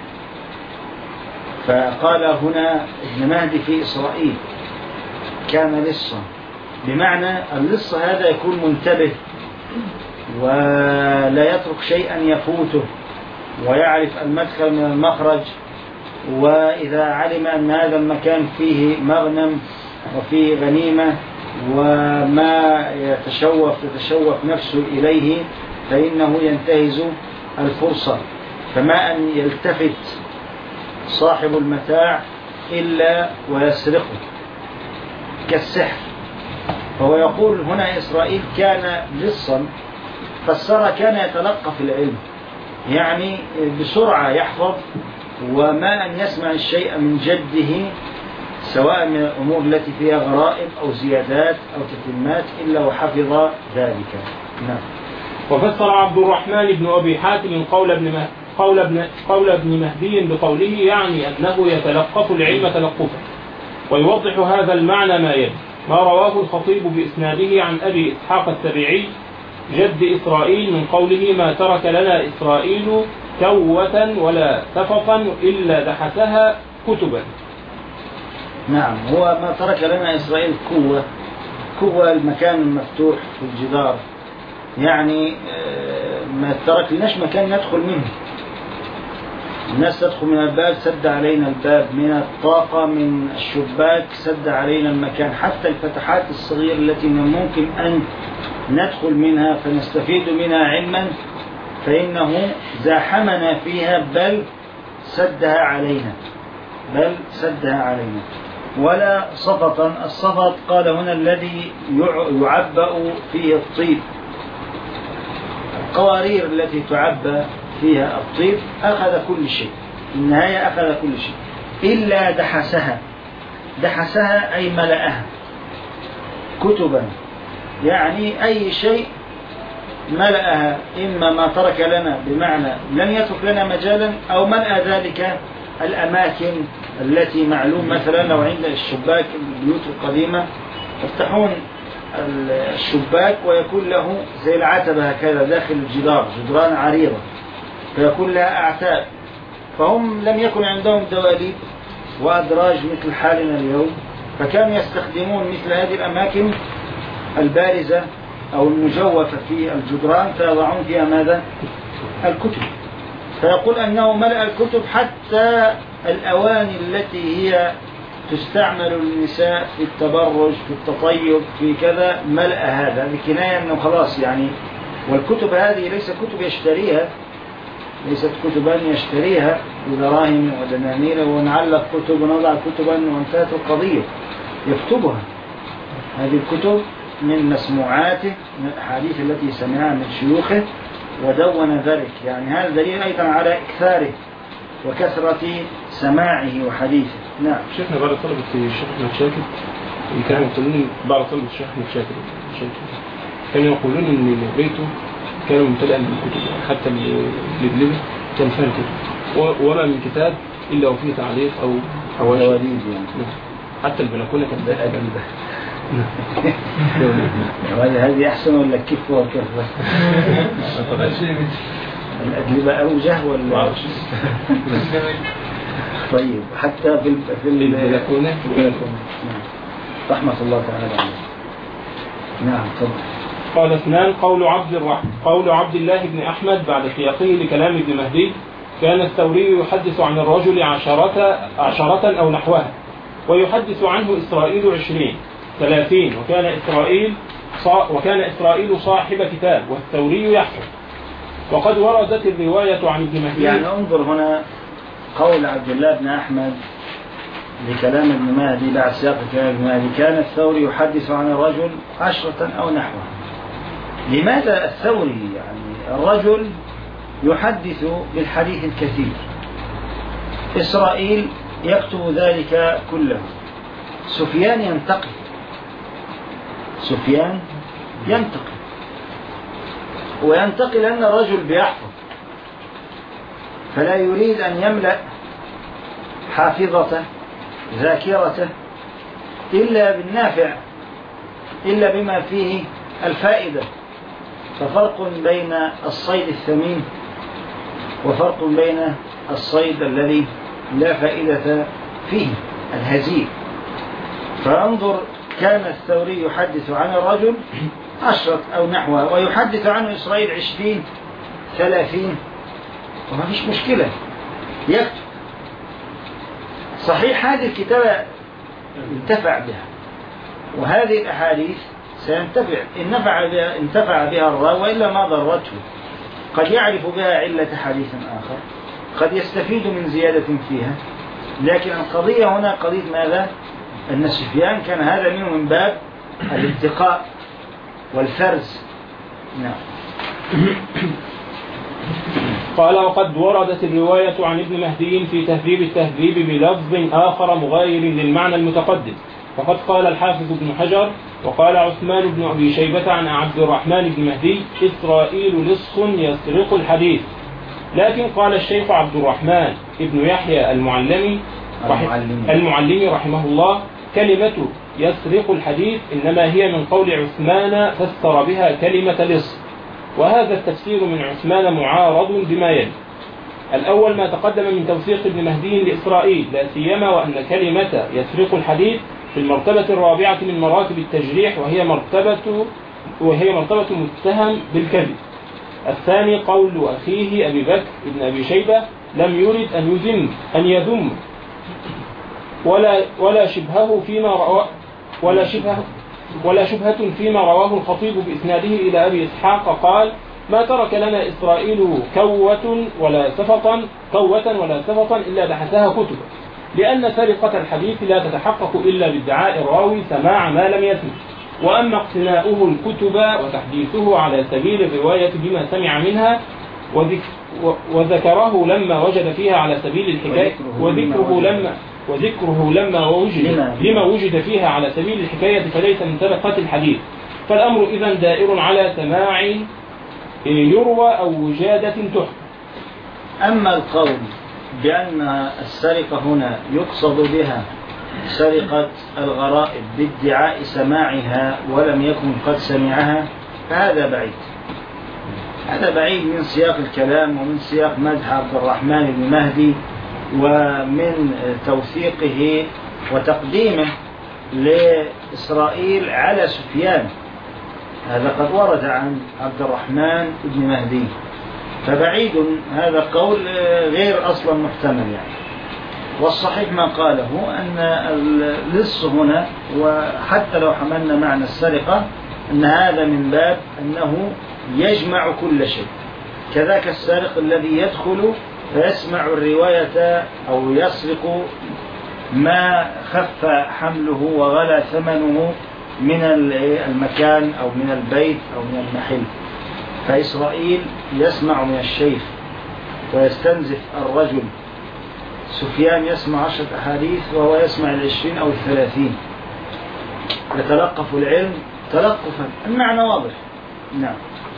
S5: فقال هنا ابن مهدي في إسرائيل كان لصا، بمعنى اللص هذا يكون منتبه ولا يترك شيئا يفوته ويعرف المدخل من المخرج، وإذا علم أن هذا المكان فيه مغنم وفيه غنيمة وما تتشوف نفسه إليه فإنه ينتهز الفرصة، فما أن يلتفت صاحب المتاع إلا ويسرقه كالسحر. فهو يقول هنا إسرائيل كان لصا، فسر كان يتلقف العلم، يعني بسرعة يحفظ، وما أن يسمع الشيء من جده سواء من الأمور التي فيها غرائب أو زيادات أو تتمات إلا وحفظ ذلك. نعم.
S4: وفسر عبد الرحمن بن أبي حاتم قول ابن مهدي بقوله يعني أنه يتلقف العلم تلقفا. ويوضح هذا المعنى ما يلي: ما رواه الخطيب بإسناده عن أبي إسحاق السبيعي جد إسرائيل من قوله ما ترك لنا إسرائيل كوة ولا تفقا إلا دحسها كتبا.
S5: نعم، هو ما ترك لنا إسرائيل كوة المكان المفتوح في الجدار، يعني ما ترك لناش مكان ندخل منه. الناس تدخل من الباب سد علينا الباب، من الطاقة من الشباك سد علينا المكان، حتى الفتحات الصغيرة التي من الممكن أن ندخل منها فنستفيد منها علما فإنه زاحمنا فيها بل سدها علينا. ولا صفطا. الصفط قال هنا الذي يعبأ فيه الطيب، القوارير التي تعبأ فيها الطيب أخذ كل شيء، النهاية أخذ كل شيء إلا دحسها أي ملأها كتبا، يعني أي شيء ملأها، إما ما ترك لنا بمعنى لم يترك لنا مجالا، أو ملأ ذلك الأماكن التي معلوم. مثلا لو عند الشباك البيوت القديمة يفتحون الشباك ويكون له زي العتبة هكذا داخل الجدار، جدران عريضة فيكون لها أعتاب، فهم لم يكن عندهم دواليب وأدراج مثل حالنا اليوم، فكانوا يستخدمون مثل هذه الأماكن البارزة أو المجوفة في الجدران فيضعون فيها ماذا؟ الكتب. فيقول أنه ملأ الكتب حتى الأواني التي هي تستعمل النساء في التبرج في التطيب في كذا، ملأ هذا بكناية أنه خلاص يعني. والكتب هذه ليست كتبا يشتريها بدراهم ودنانير ونعلق كتب ونضع كتبا وانتهت القضية، يكتبها. هذه الكتب من مسموعاته، من الأحاديث التي سمعها من شيوخه ودون ذلك، يعني هذا دليل أيضا على إكثاره وكثرة سماعه وحديثه. نعم.
S4: شيخنا بعض طلبة الشيخ أحمد شاكر كانوا يقولون، بعض طلبة الشيخ أحمد شاكر كانوا يقولون إن بيته كان ممتلئا بالكتب، حتى اللبلبة كان فيها الكتب، وما من كتاب إلا وفيه تعليق أو حواشي يعني. حتى البلكونة كانت
S5: أجلبة. هذه أحسن ولا كيف وكيف؟ الأجلبة أوجه ولا؟ طيب حتى في
S4: البلكونة.
S5: رحمة الله تعالى عليه. نعم تفضل.
S4: قال اثنان. قول عبد الله بن أحمد بعد سياقه لكلام ابن مهدي: كان الثوري يحدث عن الرجل عشرة أو نحوها، ويحدث عنه إسرائيل 20 30، وكان إسرائيل صاحب كتاب والثوري يحفظ. وقد وردت الرواية عن ابن مهدي.
S5: يعني انظر هنا قول عبد الله بن أحمد لكلام ابن مهدي بعد سياق كلام ابن مهدي: كان الثوري يحدث عن الرجل 10 أو نحوها. لماذا الثوري؟ يعني الرجل يحدث بالحديث الكثير، إسرائيل يكتب ذلك كله، سفيان ينتقل وينتقل لأن الرجل بيحفظ، فلا يريد أن يملأ حافظته ذاكرته إلا بالنافع، إلا بما فيه الفائدة. ففرق بين الصيد الثمين وفرق بين الصيد الذي لا فائدة فيه الهزيل. فانظر، كان الثوري يحدث عن الرجل 10 أو نحوها، ويحدث عنه إسرائيل 20 30، وما فيش مشكلة يكتب. صحيح هذه الكتابة انتفع بها، وهذه الأحاديث سينتفع إن انتفع بها الراوي، وإلا ما ضرته. قد يعرف بها علة حديث آخر، قد يستفيد من زيادة فيها، لكن القضية هنا قضية ماذا؟ أن سفيان كان هذا منه من باب الانتقاء والفرز. نعم.
S4: قال وقد وردت الرواية عن ابن مهدي في تهذيب التهذيب بلفظ آخر مغاير للمعنى المتقدم، فقد قال الحافظ ابن حجر وقال عثمان بن أبي شيبة عن عبد الرحمن بن مهدي إسرائيل لص يسرق الحديث. لكن قال الشيخ عبد الرحمن ابن يحيى المعلمي رحمه الله كلمة يسرق الحديث إنما هي من قول عثمان فسر بها كلمة لص، وهذا التفسير من عثمان معارض بما يلي. الأول ما تقدم من توثيق ابن مهدي لإسرائيل، لا سيما وأن كلمة يسرق الحديث في المرتبة الرابعة من مراتب التجريح، وهي مرتبة متهم بالكذب. الثاني قول أخيه أبي بكر ابن أبي شيبة لم يرد أن يذم ولا شبهة فيما رواه الخطيب بإسناده إلى أبي إسحاق قال ما ترك لنا إسرائيل كوة ولا سفطا إلا بحثها كتبا، لأن سرقة الحديث لا تتحقق إلا بادعاء الراوي سماع ما لم يسمع، وأما اقتناؤه الكتب وتحديثه على سبيل الرواية بما سمع منها وذكره لما وجد فيها على سبيل الحكاية وذكره لما وجد فيها على سبيل الحكاية فليس من سرقة الحديث، فالأمر إذن دائر على سماع يروى أو وجادة تحكم.
S5: أما القول بأن السرقة هنا يقصد بها سرقة الغرائب بادعاء سماعها ولم يكن قد سمعها فهذا بعيد. هذا بعيد من سياق الكلام ومن سياق مدح عبد الرحمن بن مهدي ومن توثيقه وتقديمه لإسرائيل على سفيان. هذا قد ورد عن عبد الرحمن بن مهدي، فبعيد هذا قول غير أصلا محتمل يعني. والصحيح ما قاله أن اللص هنا، وحتى لو حملنا معنى السرقة، أن هذا من باب أنه يجمع كل شيء، كذاك السارق الذي يدخل فيسمع الرواية أو يسرق ما خف حمله وغلى ثمنه من المكان أو من البيت أو من المحل. فإسرائيل يسمع من الشيخ ويستنزف الرجل، سفيان يسمع 10 أحاديث وهو يسمع 20 أو 30، يتلقف العلم تلقفا. المعنى واضح. نعم.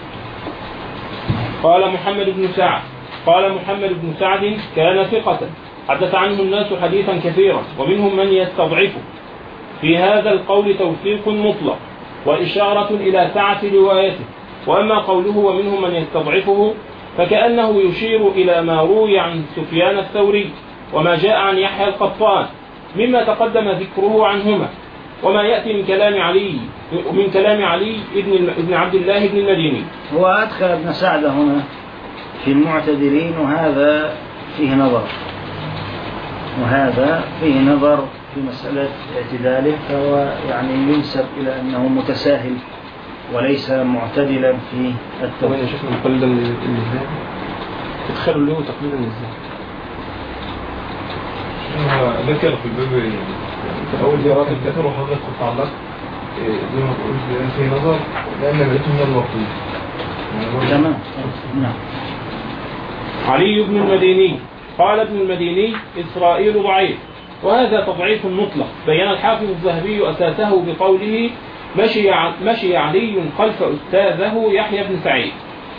S4: قال محمد بن سعد كان ثقة حدث عنه الناس حديثا كثيرا ومنهم من يستضعفه. في هذا القول توثيق مطلق وإشارة إلى سعة روايته، وأما قوله ومنهم من يستضعفه فكأنه يشير إلى ما روي عن سفيان الثوري وما جاء عن يحيى القطان مما تقدم ذكره عنهما، وما يأتي من كلام علي ابن عبد الله بن المديني.
S5: هو أدخل ابن سعد هنا في المعتدلين، وهذا فيه نظر في مسألة اعتداله، فهو يعني ينسب إلى أنه متساهل وليس معتدلا في التوحيد.
S4: وين شفنا مقلدا للذات تدخلوا له تقليدا للذات.
S6: ذكر في الباب يعني أول زيارات الذكر وحضرتك كنت علق زي ما تقول في نظر لأن بقيته من الوقت.
S5: تمام. نعم.
S4: علي بن المديني قال ابن المديني إسرائيل ضعيف، وهذا تضعيف مطلق. بين الحافظ الذهبي أساسه بقوله مشي علي خلف أستاذه يحيى بن سعيد.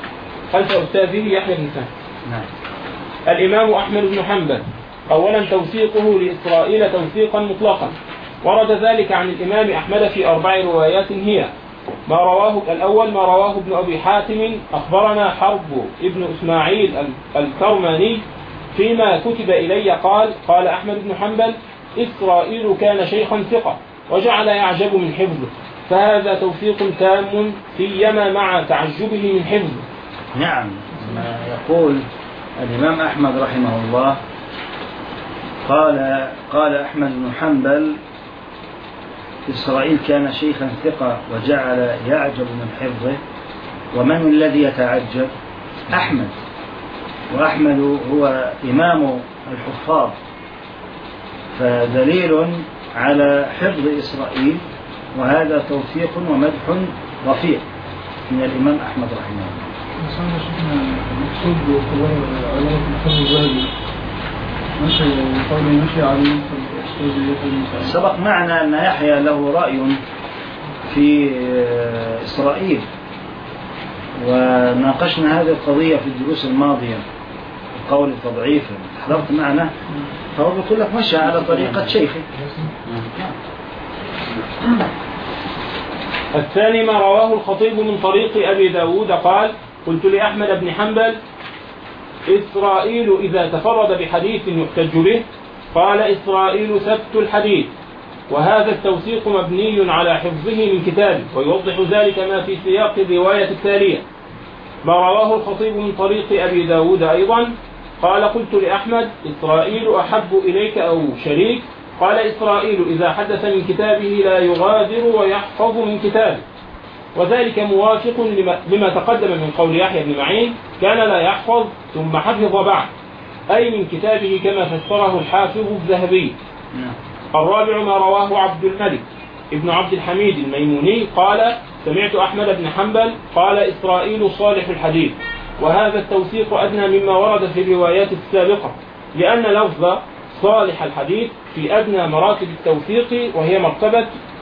S5: نعم.
S4: الإمام أحمد بن حنبل أولا توثيقه لإسرائيل توثيقا مطلقا، ورد ذلك عن الإمام أحمد في 4 روايات هي الأول ما رواه ابن أبي حاتم أخبرنا حرب ابن إسماعيل الكرماني فيما كتب إلي قال أحمد بن حنبل إسرائيل كان شيخا ثقة وجعل يعجب من حفظه، فهذا توثيق تام سيما مع تعجبه من حفظه.
S5: نعم. ما يقول الإمام أحمد رحمه الله قال أحمد بن حنبل إسرائيل كان شيخا ثقة وجعل يعجب من حفظه. ومن الذي يتعجب؟ أحمد، وأحمد هو إمام الحفاظ، فدليل على حفظ إسرائيل، وهذا توثيق ومدح رفيع من الإمام أحمد رحمه الله.
S7: المقصود باعتبار علامة الحفظ الذهبي ماشي قولي ماشي على
S5: سبق معنا أن يحيى له رأي في إسرائيل، وناقشنا هذه القضية في الدروس الماضية قول تضعيفا، حضرت معنا، فهو بيقول لك مشى على طريقة شيخه.
S4: الثاني ما رواه الخطيب من طريق أبي داود قال: قلت لأحمد بن حنبل: إسرائيل إذا تفرد بحديث يحتج به، قال: إسرائيل ثبت الحديث، وهذا التوثيق مبني على حفظه من كتابه، ويوضح ذلك ما في سياق الرواية التالية. ما رواه الخطيب من طريق أبي داود أيضا قال: قلت لأحمد: إسرائيل أحب إليك أو شريك؟ قال: إسرائيل إذا حدث من كتابه لا يغادر ويحفظ من كتابه. وذلك موافق لما تقدم من قول يحيى بن معين: كان لا يحفظ ثم حفظ بعد، أي من كتابه كما فسره الحافظ الذهبي. الرابع ما رواه عبد الملك ابن عبد الحميد الميموني قال: سمعت أحمد بن حنبل قال: إسرائيل صالح الحديث، وهذا التوثيق أدنى مما ورد في الروايات السابقة، لأن لفظ صالح الحديث في أدنى مراتب التوثيق، وهي مرتبة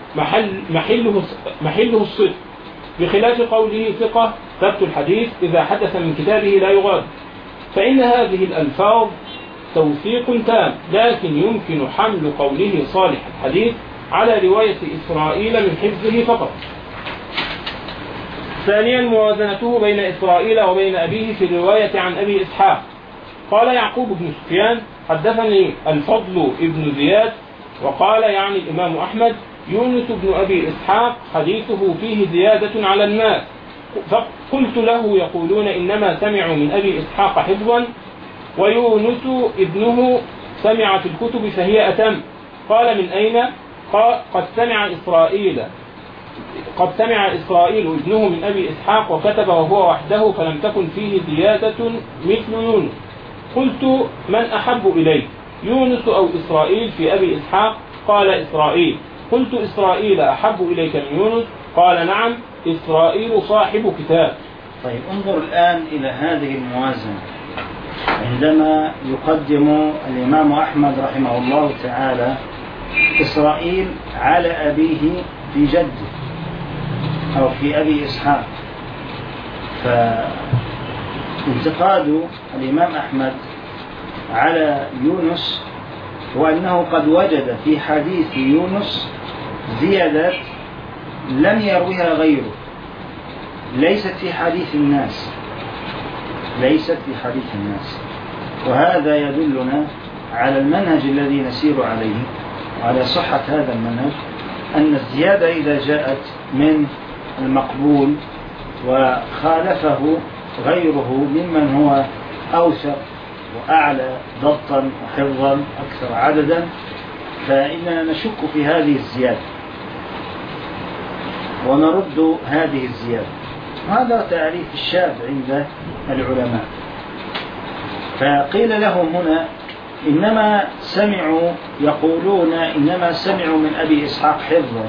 S4: محله الصدق، بخلاف قوله ثقة ثبت الحديث إذا حدث من كتابه لا يغادر، فإن هذه الألفاظ توثيق تام، لكن يمكن حمل قوله صالح الحديث على رواية إسرائيل من حفظه فقط. ثانيا موازنته بين إسرائيل وبين أبيه في الرواية عن أبي إسحاق. قال يعقوب بن سفيان: حدثني الفضل ابن زياد، وقال يعني الإمام أحمد: يونس بن أبي إسحاق حديثه فيه زيادة على الناس. فقلت له: يقولون إنما سمعوا من أبي إسحاق حفظا، ويونس ابنه سمع في الكتب فهي أتم. قال: من أين؟ قال: قد سمع إسرائيل ابنه من أبي إسحاق وكتب وهو وحده، فلم تكن فيه زيادة مثل يونس. قلت: من أحب إليك، يونس أو إسرائيل في أبي إسحاق؟ قال: إسرائيل. قلت: إسرائيل أحب إليك من يونس؟ قال: نعم، إسرائيل صاحب كتاب.
S5: طيب، انظر الآن إلى هذه الموازنة. عندما يقدم الإمام أحمد رحمه الله تعالى إسرائيل على أبيه في جده أو في أبي إسحاق، فانتقاد الإمام أحمد على يونس هو أنه قد وجد في حديث يونس زيادة لم يروها غيره، ليست في حديث الناس، وهذا يدلنا على المنهج الذي نسير عليه وعلى صحة هذا المنهج، أن الزيادة إذا جاءت من المقبول وخالفه غيره ممن هو أوثق وأعلى ضبطا وحفظا أكثر عددا، فإننا نشك في هذه الزيادة ونرد هذه الزيادة. هذا تعريف الشاذ عند العلماء. فقيل لهم هنا: إنما سمعوا، يقولون إنما سمعوا من أبي إسحاق حفظا،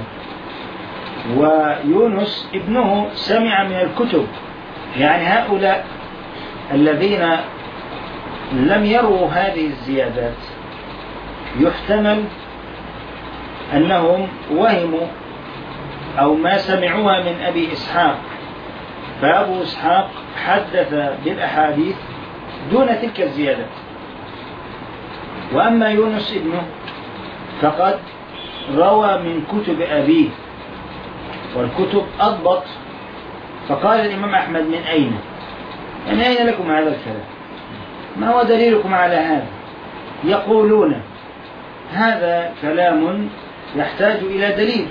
S5: ويونس ابنه سمع من الكتب. يعني هؤلاء الذين لم يروا هذه الزيادات يحتمل أنهم وهموا أو ما سمعوها من أبي إسحاق، فأبو إسحاق حدث بالأحاديث دون تلك الزيادات، وأما يونس ابنه فقد روى من كتب أبيه، والكتب أضبط. فقال الإمام أحمد: من أين؟ يعني أين لكم هذا الكلام؟ ما هو دليلكم على هذا؟ يقولون هذا كلام يحتاج إلى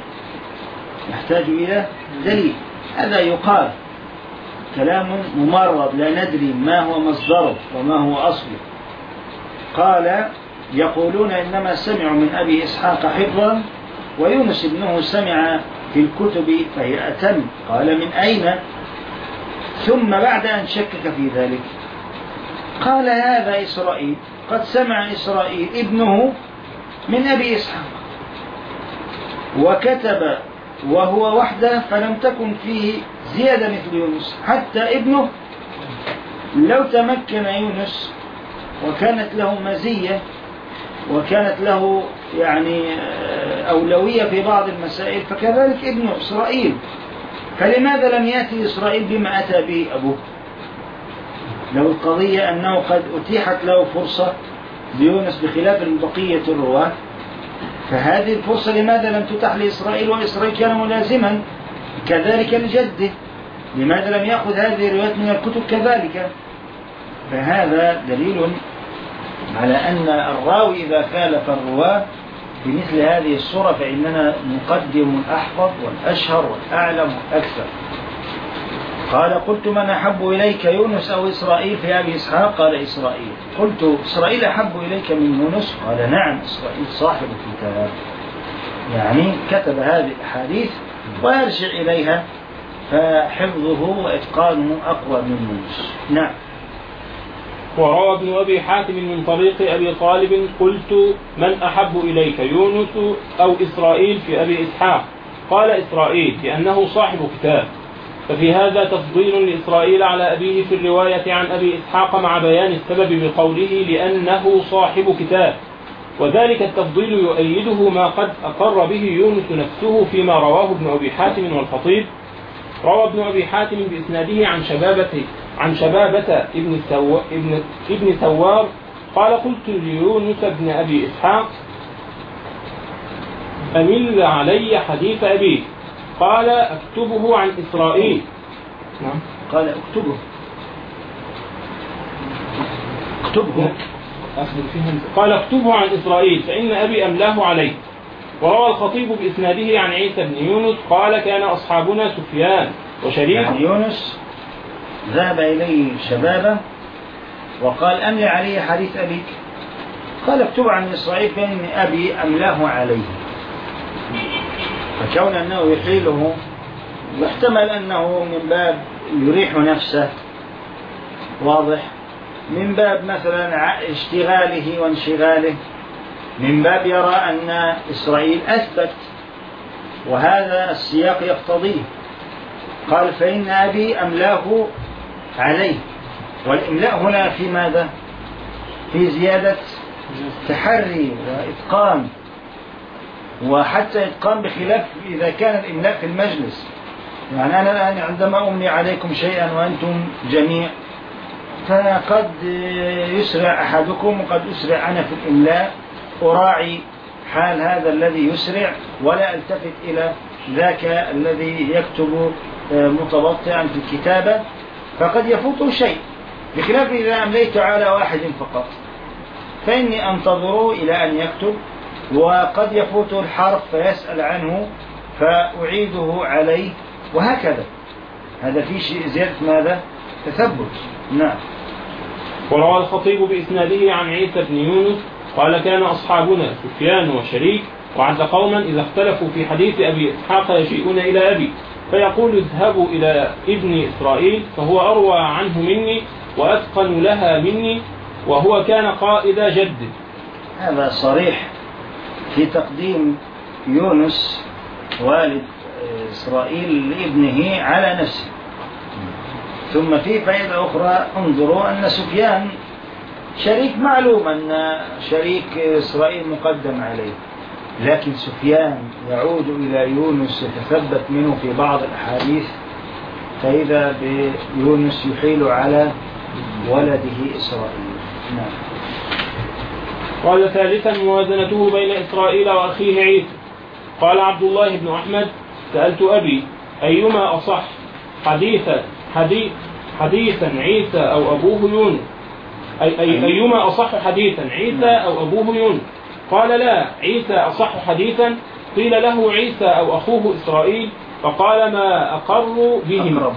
S5: دليل، هذا يقال كلام ممرض لا ندري ما هو مصدره وما هو أصله. قال: يقولون إنما سمعوا من أبي إسحاق حفظا، ويونس ابنه سمع في الكتب فهي أتم. قال: من أين؟ ثم بعد أن شكك في ذلك قال: هذا إسرائيل، قد سمع إسرائيل ابنه من أبي إسحاق وكتب وهو وحده، فلم تكن فيه زيادة مثل يونس، حتى ابنه لو تمكن يونس وكانت له مزية وكانت له يعني أولوية في بعض المسائل فكذلك ابن إسرائيل. فلماذا لم يأتي إسرائيل بما أتى به أبوه؟ لو القضية أنه قد أتيحت له فرصة ليونس بخلاف بقية الرواة، فهذه الفرصة لماذا لم تتح لإسرائيل وإسرائيل كان ملازما كذلك لجده؟ لماذا لم يأخذ هذه الروايات من الكتب كذلك؟ فهذا دليل على أن الراوي إذا خالف الرواة بمثل هذه الصورة فإننا نقدم الأحفظ والأشهر والأعلم والأكثر. قال قلت من أحب إليك يونس أو إسرائيل في أبي إسحاق؟ قال إسرائيل. قلت إسرائيل أحب إليك من يونس؟ قال نعم إسرائيل صاحب الكتاب، يعني كتب هذه الأحاديث ويرجع إليها فحفظه وإتقانه أقوى من يونس. نعم.
S4: وروى ابن أبي حاتم من طريق أبي طالب قلت من أحب إليك يونس أو إسرائيل في أبي إسحاق؟ قال إسرائيل لأنه صاحب كتاب. ففي هذا تفضيل لإسرائيل على أبيه في الرواية عن أبي إسحاق مع بيان السبب بقوله لأنه صاحب كتاب، وذلك التفضيل يؤيده ما قد أقر به يونس نفسه فيما رواه ابن أبي حاتم والخطيب. روى ابن أبي حاتم بإسناده عن شبابة ابن ثوار قال قلت ليونس بن أبي إسحاق أمل علي حديث أبيه؟ قال أكتبه عن إسرائيل.
S5: نعم. قال اكتبه
S4: قال اكتبه عن إسرائيل فإن أبي أملاه عليه. وروى الخطيب بإسناده عن عيسى بن يونس قال كان أصحابنا سفيان وشريك.
S5: يعني يونس ذهب إليه شبابه وقال أملي علي حديث أبيك، قال اكتب عن إسرائيل فإن أبي أملاه عليه. فكون أنه يحيله يحتمل أنه من باب يريح نفسه، واضح، من باب مثلا اشتغاله وانشغاله، من باب يرى أن إسرائيل أثبت وهذا السياق يقتضيه. قال فإن أبي أملاه عليه، والإملاء هنا في ماذا؟ في زيادة تحري وإتقان، وحتى إتقان بخلاف إذا كان الإملاء في المجلس. يعني أنا الآن عندما أملي عليكم شيئا وأنتم جميع فقد يسرع أحدكم وقد أسرع أنا في الإملاء، أراعي حال هذا الذي يسرع ولا ألتفت إلى ذاك الذي يكتب متبطئا في الكتابة، فقد يفوته شيء، بخلاف إذا أمليت على واحد فقط فإني أنتظر إلى أن يكتب، وقد يفوت الحرف فيسأل عنه فأعيده عليه، وهكذا. هذا في شيء زيادة ماذا؟ تثبت. نعم.
S4: وروى الخطيب بإسناده عن عيسى بن يونس قال كان أصحابنا سفيان وشريك وعد قوما إذا اختلفوا في حديث أبي إسحاق يجيئون إلى أبي فيقول اذهبوا إلى ابن إسرائيل فهو أروى عنه مني وأتقن لها مني وهو كان قائد جد.
S5: هذا صريح في تقديم يونس والد إسرائيل لابنه على نفسه. ثم في فائدة أخرى، انظروا أن سفيان شريك، معلوم أن شريك إسرائيل مقدم عليه، لكن سفيان يعود إلى يونس يتثبت منه في بعض الأحاديث، فإذا بيونس يحيل على ولده إسرائيل. نعم.
S4: قال ثالثا موازنته بين إسرائيل وأخيه عيسى. قال عبد الله بن أحمد سألت أبي أيما أصح حديثا عيسى أو أبوه يونس، أيما أصح حديثا عيسى أو أبوه يونس؟ قال لا، عيسى أصح حديثا. قيل له عيسى أو أخوه إسرائيل؟ فقال ما أقر بهما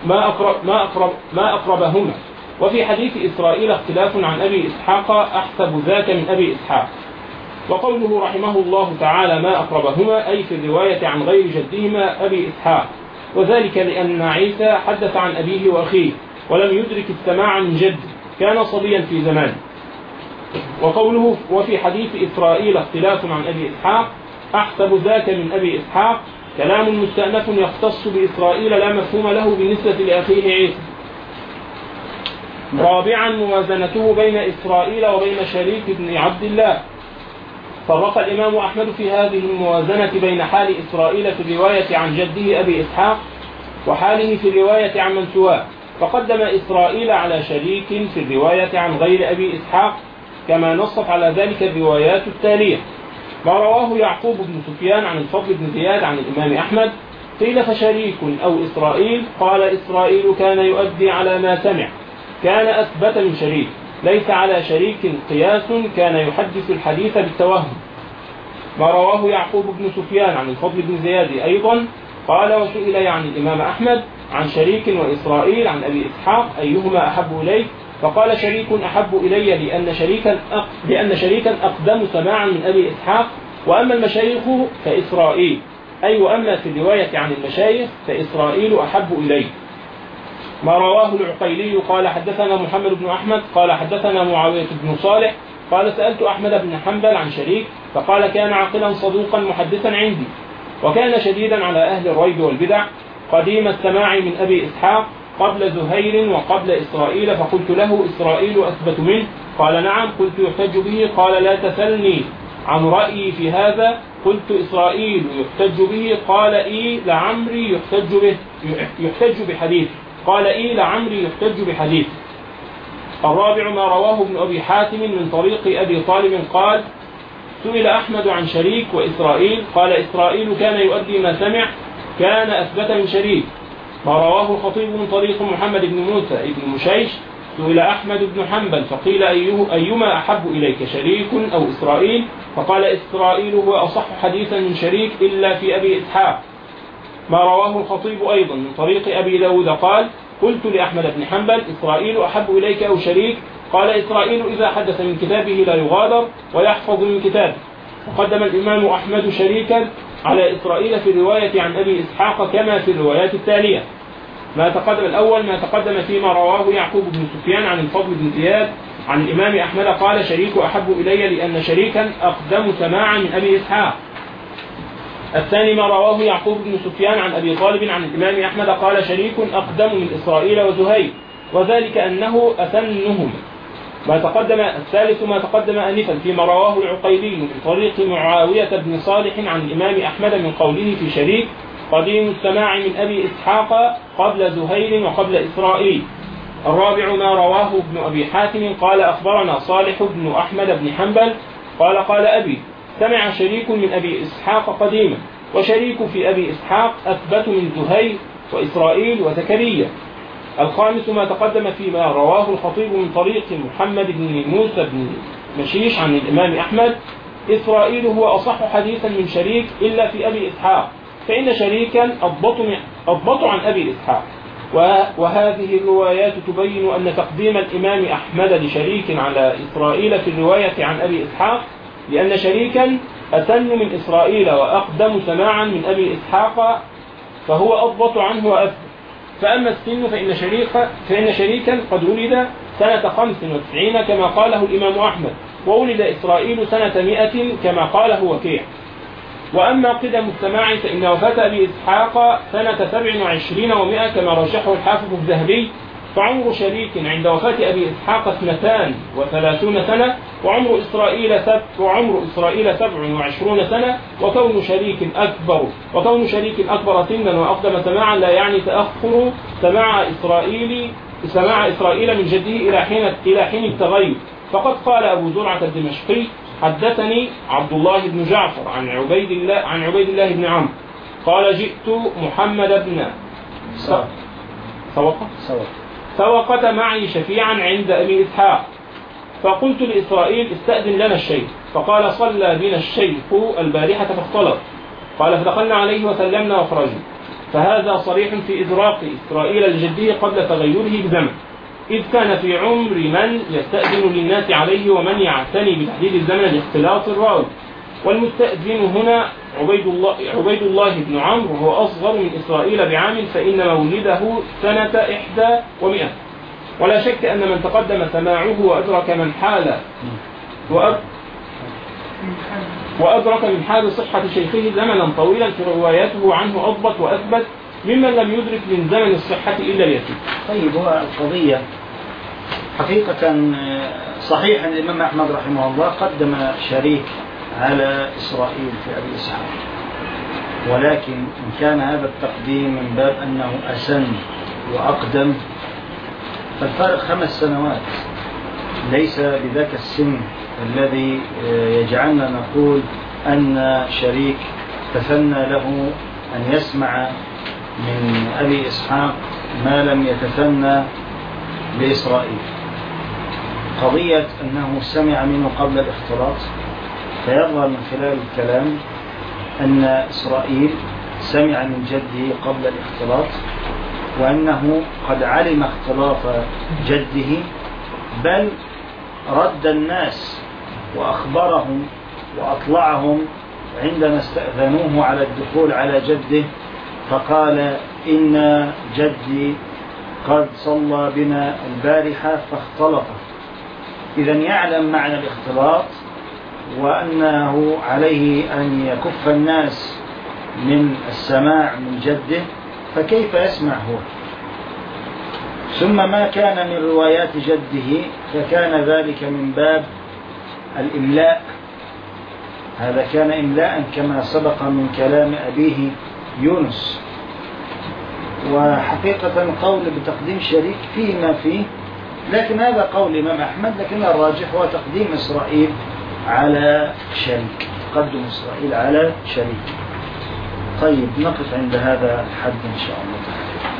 S4: ما أقربهما. وفي حديث إسرائيل اختلاف عن أبي إسحاق أحسب ذاك من أبي إسحاق. وقوله رحمه الله تعالى ما أقربهما أي في الرواية عن غير جدهما أبي إسحاق، وذلك لأن عيسى حدث عن أبيه وأخيه ولم يدرك السماع من جد، كان صبيا في زمان. وقوله وفي حديث إسرائيل اختلاف عن أبي إسحاق أحسب ذاك من أبي إسحاق كلام مستأنف يختص بإسرائيل لا مفهوم له بالنسبة لأخيه عيسى. رابعا موازنته بين إسرائيل وبين شريك بن عبد الله. فرق الإمام أحمد في هذه الموازنة بين حال إسرائيل في الرواية عن جده أبي إسحاق وحاله في الرواية عن من سواه، فقدم إسرائيل على شريك في الرواية عن غير أبي إسحاق كما نصت على ذلك الروايات التالية: ما رواه يعقوب بن سفيان عن الفضل بن زياد عن الإمام أحمد قيل فشريك أو إسرائيل، قال إسرائيل كان يؤدي على ما سمع، كان أثبت من شريك، ليس على شريك قياس، كان يحدث الحديث بالتوهم. ما رواه يعقوب بن سفيان عن الفضل بن زياد أيضا قال وسئل يعني الإمام أحمد عن شريك وإسرائيل عن أبي إسحاق أيهما أحب إليك، فقال شريك أحب إلي لأن شريكا أقدم سماعا من أبي إسحاق، وأما المشايخ فإسرائيل، أي وأما في الرواية عن المشايخ فإسرائيل أحب إلي. ما رواه العقيلي قال حدثنا محمد بن أحمد قال حدثنا معاوية بن صالح قال سألت أحمد بن حنبل عن شريك فقال كان عاقلا صدوقا محدثا عندي، وكان شديدا على أهل الريب والبدع، قديم السماع من أبي إسحاق قبل زهير وقبل إسرائيل، فقلت له إسرائيل أثبت منه؟ قال نعم. قلت يحتج به؟ قال لا تسلني عن رأيي في هذا. قلت إسرائيل يحتج به؟ قال إي لعمري يحتج بحديث. قال إي لعمري يحتج بحديث. الرابع ما رواه ابن أبي حاتم من طريق أبي طالب قال سئل أحمد عن شريك وإسرائيل، قال إسرائيل كان يؤدي ما سمع، كان أثبت من شريك. ما رواه الخطيب من طريق محمد بن موسى بن مشيش سئل أحمد بن حنبل فقيل أيما أحب إليك شريك أو إسرائيل، فقال إسرائيل هو أصح حديثا من شريك إلا في أبي إسحاق. ما رواه الخطيب أيضا من طريق أبي داود قال قلت لأحمد بن حنبل إسرائيل أحب إليك أو شريك؟ قال إسرائيل إذا حدث من كتابه لا يغادر ويحفظ من كتابه. وقدم الإمام أحمد شريكا على إسرائيل في الرواية عن أبي إسحاق كما في الروايات التالية. ما تقدم الأول ما تقدم فيما رواه يعقوب بن سفيان عن الفضل بن زياد عن الإمام أحمد قال شريك أحب إلي لأن شريكا أقدم سماعا من أبي إسحاق. الثاني ما رواه يعقوب بن سفيان عن أبي طالب عن الإمام أحمد قال شريك أقدم من إسرائيل وزهير، وذلك أنه أثنهم. ما تقدم الثالث ما تقدم آنفا فيما رواه العقيلي من طريق معاوية بن صالح عن الإمام أحمد من قوله في شريك قديم السماع من أبي إسحاق قبل زهير وقبل إسرائيل. الرابع ما رواه ابن أبي حاتم قال أخبرنا صالح بن أحمد بن حنبل قال أبي سمع شريك من أبي إسحاق قديما، وشريك في أبي إسحاق أثبت من زهير وإسرائيل وزكريا. الخامس ما تقدم فيما رواه الخطيب من طريق محمد بن موسى بن مشيش عن الإمام أحمد إسرائيل هو أصح حديثا من شريك إلا في أبي إسحاق، فإن شريكا أضبط عن أبي إسحاق. وهذه الروايات تبين أن تقديم الإمام أحمد لشريك على إسرائيل في الرواية عن أبي إسحاق لأن شريكا أتن من إسرائيل وأقدم سماعا من أبي إسحاق فهو أضبط عنه وأثبت. فأما السن فإن شريكا قد ولد سنة 95 كما قاله الإمام أحمد، وولد إسرائيل سنة 100 كما قاله وكيع. وأما قدم السماع فإن وفاة أبي إسحاق سنة 27 و100 كما رجحه الحافظ الذهبي، فعمر شريك عند وفاة أبي إسحاق 32 سنة، وعمر إسرائيل 27 سنة، وكون شريك أكبر سنا وأقدم سماعا لا يعني تأخر سماع إسرائيل من جده إلى حين التغير. فقد قال أبو زرعة الدمشقي حدثني عبد الله بن جعفر عن عبيد الله بن عمرو قال جئت محمد بن سوقة معي شفيعا عند أبي إسحاق، فقلت لإسرائيل استأذن لنا الشيخ، فقال صلى بنا الشيخ البارحة فاختلط، قال فدخلنا عليه وسلمنا وخرجنا. فهذا صريح في إدراك إسرائيل لجده قبل تغيره بزمن، إذ كان في عمر من يستأذن للناس عليه ومن يعتني بتحديد الزمن لاختلاط الراوي. والمستأذن هنا عبيد الله بن عمرو وهو أصغر من إسرائيل بعام، فإن مولده سنة 100. ولا شك أن من تقدم سماعه وأدرك من حال صحة شيخه زمنا طويلا فرواياته عنه أضبط وأثبت ممن لم يدرك من زمن الصحة إلا اليسير.
S5: طيب، هو القضية حقيقة صحيح أن الإمام أحمد رحمه الله قدم شريك على إسرائيل في أبي إسحاق، ولكن إن كان هذا التقديم من باب أنه أسن وأقدم فالفارق 5 سنوات، ليس بذاك السن الذي يجعلنا نقول أن شريك تثنى له أن يسمع من أبي إسحاق ما لم يتثنى لإسرائيل. قضية أنه سمع منه قبل الاختلاط، فيظهر من خلال الكلام أن إسرائيل سمع من جده قبل الاختلاط، وأنه قد علم اختلاط جده، بل رد الناس وأخبرهم وأطلعهم عندما استأذنوه على الدخول على جده، فقال إن جدي قد صلى بنا البارحة فاختلط. إذن يعلم معنى الاختلاط وأنه عليه أن يكف الناس من السماع من جده، فكيف يسمع هو؟ ثم ما كان من روايات جده فكان ذلك من باب الإملاء، هذا كان إملاء كما سبق من كلام أبيه يونس. وحقيقة قول بتقديم شريك فيه ما فيه، لكن هذا قول الإمام أحمد، لكن الراجح هو تقديم إسرائيل على شريك، تقدم إسرائيل على شريك. طيب نقف عند هذا الحد إن شاء الله تعالى.